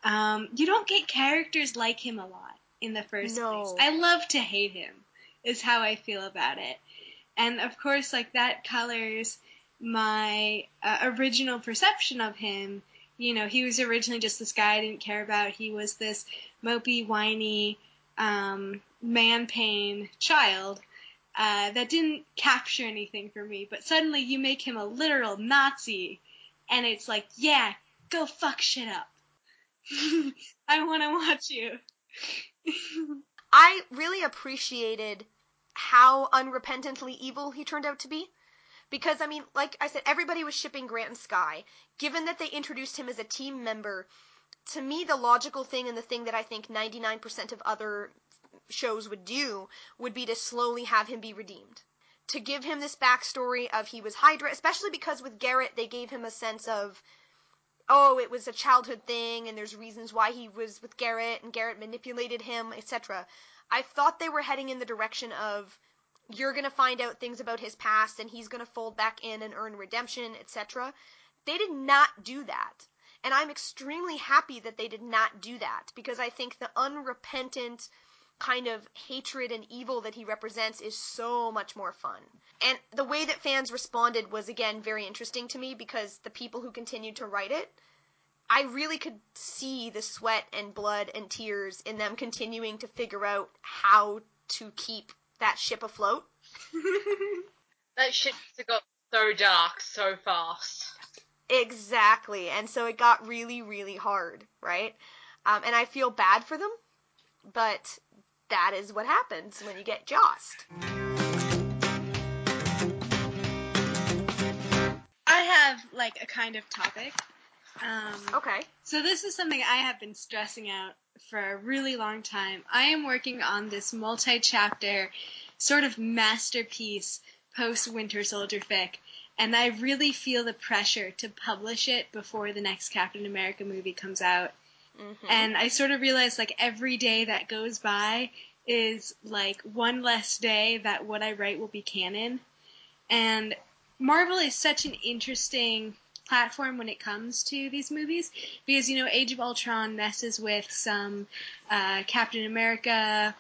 You don't get characters like him a lot in the first No. place. I love to hate him, is how I feel about it. And of course, like, that colors my original perception of him. You know, he was originally just this guy I didn't care about. He was this mopey, whiny, man pain child that didn't capture anything for me. But suddenly you make him a literal Nazi, and it's like, yeah, go fuck shit up. I want to watch you. I really appreciated how unrepentantly evil he turned out to be. Because, I mean, like I said, everybody was shipping Grant and Skye. Given that they introduced him as a team member, to me, the logical thing and the thing that I think 99% of other shows would do would be to slowly have him be redeemed. To give him this backstory of he was Hydra, especially because with Garrett, they gave him a sense of, oh, it was a childhood thing, and there's reasons why he was with Garrett, and Garrett manipulated him, etc. I thought they were heading in the direction of, you're going to find out things about his past, and he's going to fold back in and earn redemption, etc. They did not do that. And I'm extremely happy that they did not do that, because I think the unrepentant kind of hatred and evil that he represents is so much more fun. And the way that fans responded was, again, very interesting to me, because the people who continued to write it, I really could see the sweat and blood and tears in them continuing to figure out how to keep that ship afloat. That shit got so dark so fast. Exactly. And so it got really, really hard, right? And I feel bad for them, but that is what happens when you get Jost. I have, like, a kind of topic. Okay. So this is something I have been stressing out for a really long time. I am working on this multi-chapter sort of masterpiece post-Winter Soldier fic, and I really feel the pressure to publish it before the next Captain America movie comes out. Mm-hmm. And I sort of realize, like, every day that goes by is, like, one less day that what I write will be canon. And Marvel is such an interesting platform when it comes to these movies, because, you know, Age of Ultron messes with some Captain America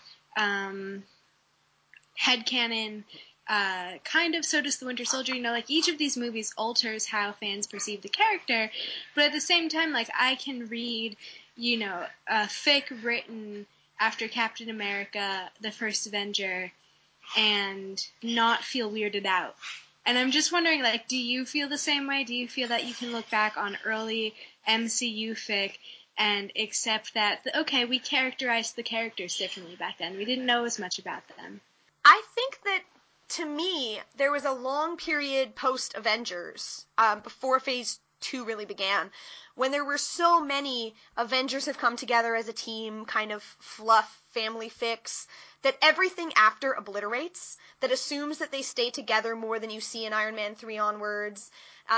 headcanon, kind of, so does the Winter Soldier. You know, like, each of these movies alters how fans perceive the character, but at the same time, like, I can read, you know, a fic written after Captain America, the First Avenger, and not feel weirded out. And I'm just wondering, like, do you feel the same way? Do you feel that you can look back on early MCU fic and accept that, okay, we characterized the characters differently back then. We didn't know as much about them. I think that, to me, there was a long period post-Avengers, before Phase 2 really began, when there were so many Avengers have come together as a team, kind of fluff family fics, that everything after obliterates, that assumes that they stay together more than you see in Iron Man 3 onwards.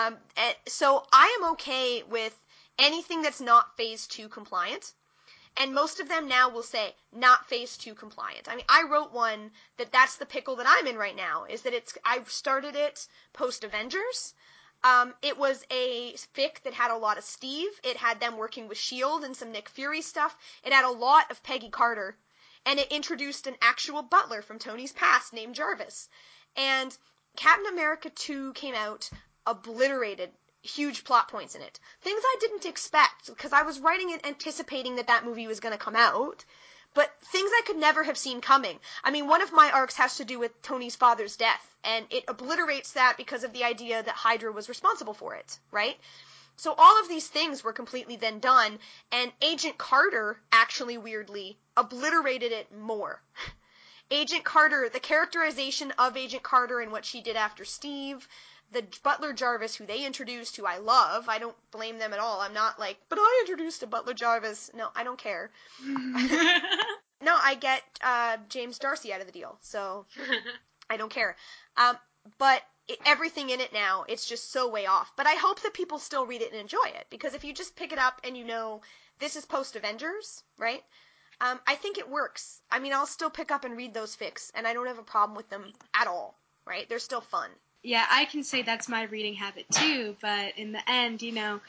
So I am okay with anything that's not Phase 2 compliant. And most of them now will say, not Phase 2 compliant. I mean, I wrote one that's the pickle that I'm in right now, is that I started it post-Avengers. It was a fic that had a lot of Steve. It had them working with S.H.I.E.L.D. and some Nick Fury stuff. It had a lot of Peggy Carter. And it introduced an actual butler from Tony's past named Jarvis. And Captain America 2 came out, obliterated huge plot points in it. Things I didn't expect, because I was writing it anticipating that movie was going to come out, but things I could never have seen coming. I mean, one of my arcs has to do with Tony's father's death, and it obliterates that because of the idea that Hydra was responsible for it, right? So all of these things were completely then done, and Agent Carter, actually weirdly, obliterated it more. Agent Carter, the characterization of Agent Carter and what she did after Steve, the Butler Jarvis who they introduced, who I love, I don't blame them at all. I'm not like, but I introduced a Butler Jarvis. No, I don't care. No, I get James Darcy out of the deal, so I don't care. But everything in it now, it's just so way off. But I hope that people still read it and enjoy it, because if you just pick it up and you know this is post-Avengers, right? I think it works. I mean, I'll still pick up and read those fics, and I don't have a problem with them at all, right? They're still fun. Yeah, I can say that's my reading habit too, but in the end, you know,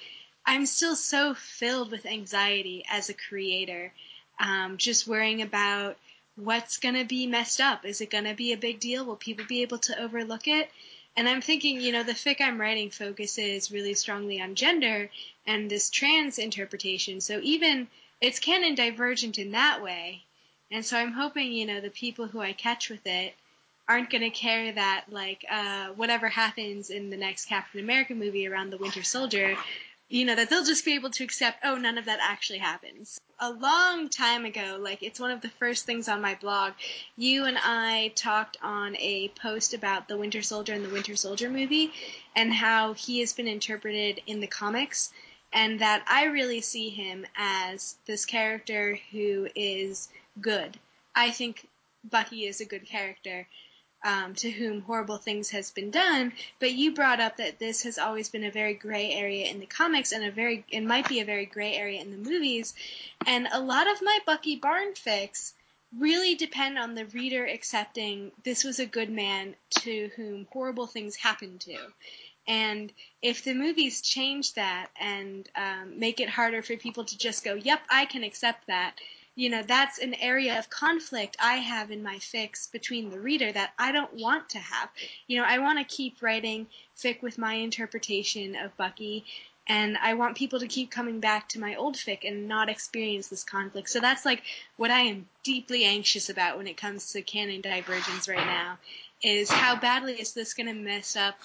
I'm still so filled with anxiety as a creator, just worrying about what's going to be messed up. Is it going to be a big deal? Will people be able to overlook it? And I'm thinking, the fic I'm writing focuses really strongly on gender and this trans interpretation. So even it's canon divergent in that way. And so I'm hoping, the people who I catch with it aren't going to carry that, like, whatever happens in the next Captain America movie around the Winter Soldier, that they'll just be able to accept, oh, none of that actually happens. A long time ago, like, it's one of the first things on my blog, you and I talked on a post about the Winter Soldier and the Winter Soldier movie and how he has been interpreted in the comics, and that I really see him as this character who is good. I think Bucky is a good character. To whom horrible things has been done, but you brought up that this has always been a very gray area in the comics and it might be a very gray area in the movies, and a lot of my Bucky Barn fics really depend on the reader accepting this was a good man to whom horrible things happened to. And if the movies change that and make it harder for people to just go, yep, I can accept that, that's an area of conflict I have in my fics between the reader that I don't want to have. I want to keep writing fic with my interpretation of Bucky, and I want people to keep coming back to my old fic and not experience this conflict. So that's like what I am deeply anxious about when it comes to canon divergence right now, is how badly is this going to mess up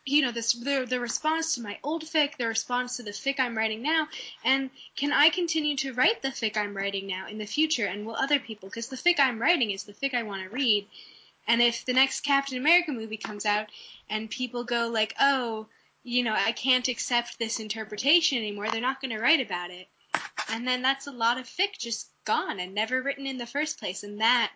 the response to my old fic, the response to the fic I'm writing now, and can I continue to write the fic I'm writing now in the future, and will other people? Because the fic I'm writing is the fic I want to read, and if the next Captain America movie comes out and people go like, oh, I can't accept this interpretation anymore, they're not going to write about it, and then that's a lot of fic just gone and never written in the first place, and that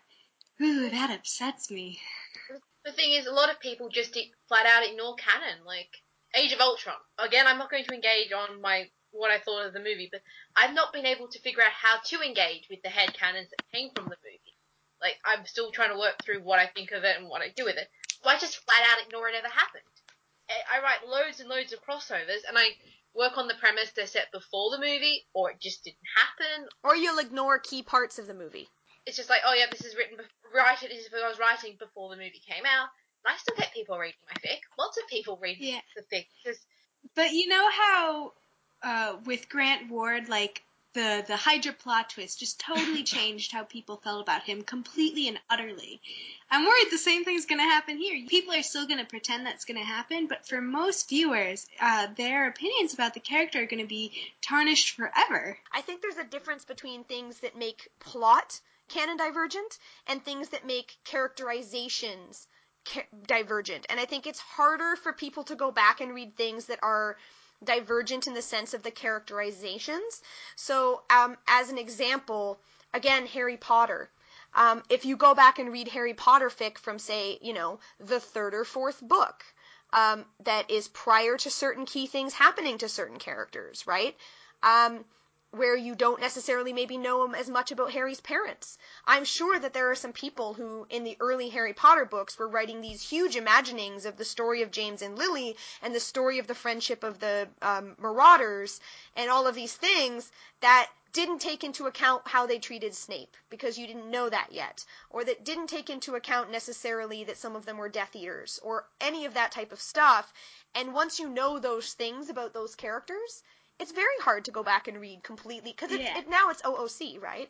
upsets me. The thing is, a lot of people just flat out ignore canon. Like Age of Ultron. Again, I'm not going to engage on what I thought of the movie, but I've not been able to figure out how to engage with the head canons that came from the movie. Like, I'm still trying to work through what I think of it and what I do with it. So I just flat out ignore it ever happened. I write loads and loads of crossovers, and I work on the premise they're set before the movie, or it just didn't happen. Or you'll ignore key parts of the movie. It's just like, oh yeah, this is written, write it as if I was writing before the movie came out. And I still get people reading my fic. Lots of people read the fic. But you know how with Grant Ward, like, the Hydra plot twist just totally changed how people felt about him completely and utterly. I'm worried the same thing's going to happen here. People are still going to pretend that's going to happen, but for most viewers, their opinions about the character are going to be tarnished forever. I think there's a difference between things that make plot canon divergent and things that make characterizations divergent. And I think it's harder for people to go back and read things that are divergent in the sense of the characterizations. So, as an example, again, Harry Potter. If you go back and read Harry Potter fic from, say, the third or fourth book, that is prior to certain key things happening to certain characters, right? Where you don't necessarily maybe know as much about Harry's parents. I'm sure that there are some people who, in the early Harry Potter books, were writing these huge imaginings of the story of James and Lily and the story of the friendship of the Marauders and all of these things that didn't take into account how they treated Snape, because you didn't know that yet, or that didn't take into account necessarily that some of them were Death Eaters, or any of that type of stuff. And once you know those things about those characters, it's very hard to go back and read completely, because now it's OOC, right?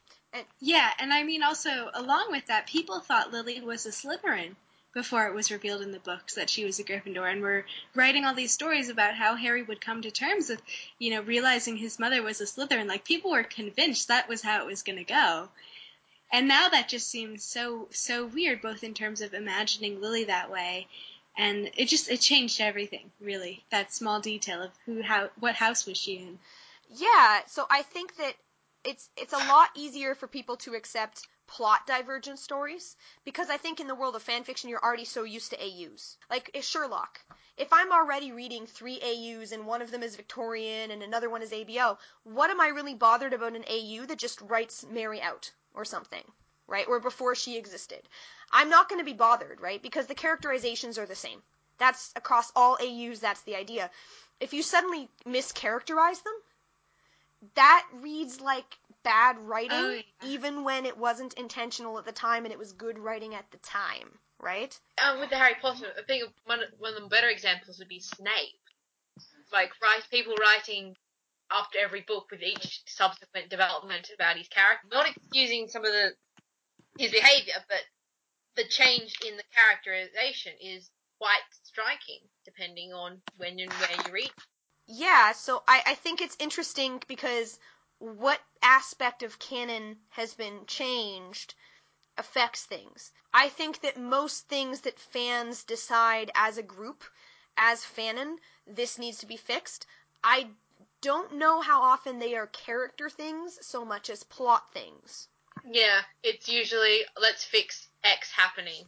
And I mean also, along with that, people thought Lily was a Slytherin before it was revealed in the books that she was a Gryffindor, and we're writing all these stories about how Harry would come to terms with, realizing his mother was a Slytherin. Like, people were convinced that was how it was going to go. And now that just seems so weird, both in terms of imagining Lily that way, and it changed everything, really. That small detail of what house was she in. Yeah, so I think that it's a lot easier for people to accept plot divergent stories, because I think in the world of fanfiction you're already so used to AUs. Like Sherlock. If I'm already reading 3 AUs and one of them is Victorian and another one is ABO, what am I really bothered about an AU that just writes Mary out or something, right? Or before she existed. I'm not going to be bothered, right? Because the characterizations are the same. That's across all AUs, that's the idea. if you suddenly mischaracterize them, that reads like bad writing, Oh, yeah. even when it wasn't intentional at the time and it was good writing at the time, right? With the Harry Potter, I think one of the better examples would be Snape. Like, people writing after every book with each subsequent development about his character. Not excusing some of his behaviour, but the change in the characterization is quite striking, depending on when and where you read. Yeah, so I think it's interesting because what aspect of canon has been changed affects things. I think that most things that fans decide as a group, as fanon, this needs to be fixed. I don't know how often they are character things so much as plot things. Yeah, it's usually, let's fix X happening.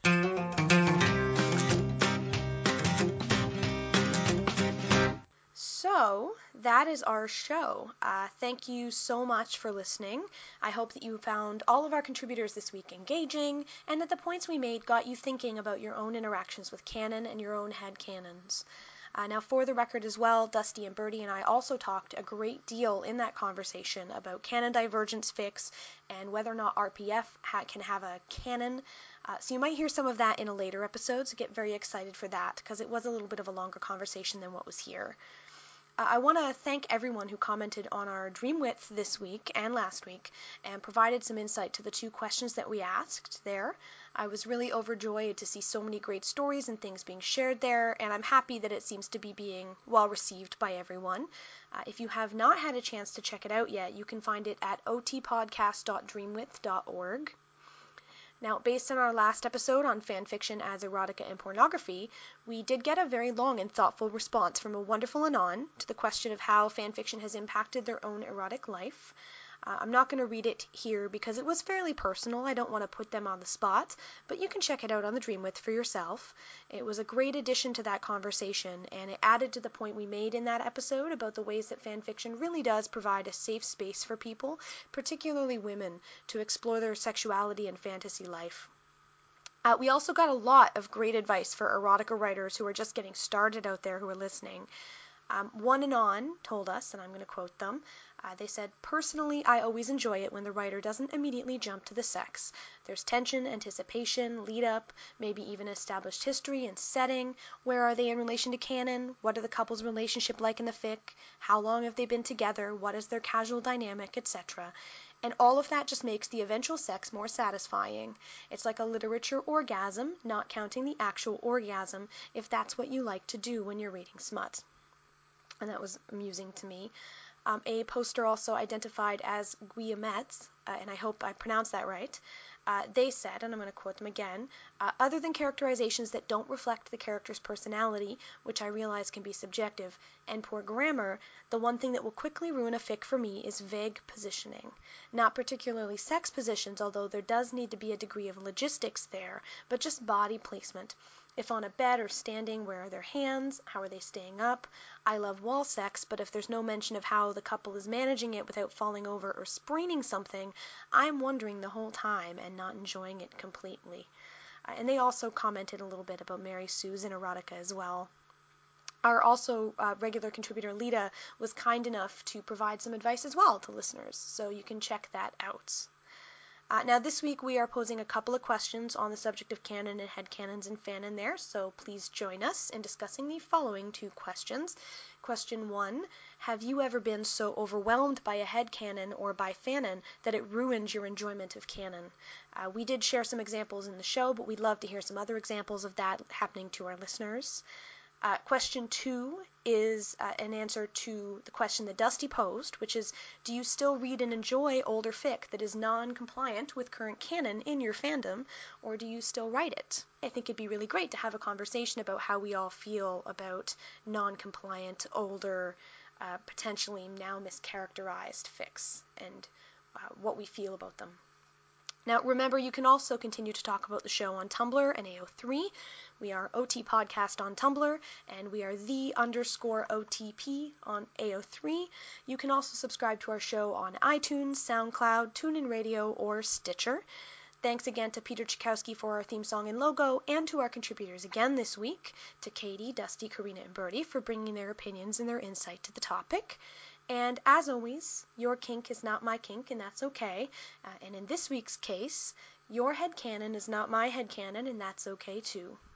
So, that is our show. Thank you so much for listening. I hope that you found all of our contributors this week engaging, and that the points we made got you thinking about your own interactions with canon and your own head canons. Now, for the record as well, Dusty and Bertie and I also talked a great deal in that conversation about canon divergence fix and whether or not RPF can have a canon. So you might hear some of that in a later episode, so get very excited for that, because it was a little bit of a longer conversation than what was here. I want to thank everyone who commented on our Dreamwidth this week and last week and provided some insight to the 2 questions that we asked there. I was really overjoyed to see so many great stories and things being shared there, and I'm happy that it seems to be being well received by everyone. If you have not had a chance to check it out yet, you can find it at otpodcast.dreamwidth.org. Now, based on our last episode on fanfiction as erotica and pornography, we did get a very long and thoughtful response from a wonderful Anon to the question of how fanfiction has impacted their own erotic life. I'm not going to read it here because it was fairly personal. I don't want to put them on the spot, but you can check it out on the Dreamwidth for yourself. It was a great addition to that conversation, and it added to the point we made in that episode about the ways that fanfiction really does provide a safe space for people, particularly women, to explore their sexuality and fantasy life. We also got a lot of great advice for erotica writers who are just getting started out there who are listening. One Anon told us, and I'm going to quote them, they said, "Personally, I always enjoy it when the writer doesn't immediately jump to the sex. There's tension, anticipation, lead up, maybe even established history and setting. Where are they in relation to canon? What are the couple's relationship like in the fic? How long have they been together? What is their casual dynamic, etc.? And all of that just makes the eventual sex more satisfying. It's like a literature orgasm, not counting the actual orgasm, if that's what you like to do when you're reading smut." And that was amusing to me. A poster also identified as Guillemets, and I hope I pronounced that right. They said, and I'm going to quote them again, "Other than characterizations that don't reflect the character's personality, which I realize can be subjective, and poor grammar, the one thing that will quickly ruin a fic for me is vague positioning. Not particularly sex positions, although there does need to be a degree of logistics there, but just body placement. If on a bed or standing, where are their hands? How are they staying up? I love wall sex, but if there's no mention of how the couple is managing it without falling over or spraining something, I'm wondering the whole time and not enjoying it completely." And they also commented a little bit about Mary Sue's in erotica as well. Our also regular contributor Lita was kind enough to provide some advice as well to listeners, so you can check that out. Now, this week we are posing a couple of questions on the subject of canon and headcanons and fanon there, so please join us in discussing the following 2 questions. Question 1, have you ever been so overwhelmed by a headcanon or by fanon that it ruined your enjoyment of canon? We did share some examples in the show, but we'd love to hear some other examples of that happening to our listeners. Question 2 is an answer to the question that Dusty posed, which is, do you still read and enjoy older fic that is non-compliant with current canon in your fandom, or do you still write it? I think it'd be really great to have a conversation about how we all feel about non-compliant, older, potentially now mischaracterized fics, and what we feel about them. Now, remember, you can also continue to talk about the show on Tumblr and AO3. We are OT Podcast on Tumblr, and we are _OTP on AO3. You can also subscribe to our show on iTunes, SoundCloud, TuneIn Radio, or Stitcher. Thanks again to Peter Chakowski for our theme song and logo, and to our contributors again this week, to Katie, Dusty, Karina, and Birdie for bringing their opinions and their insight to the topic. And as always, your kink is not my kink, and that's okay. And in this week's case, your headcanon is not my headcanon, and that's okay too.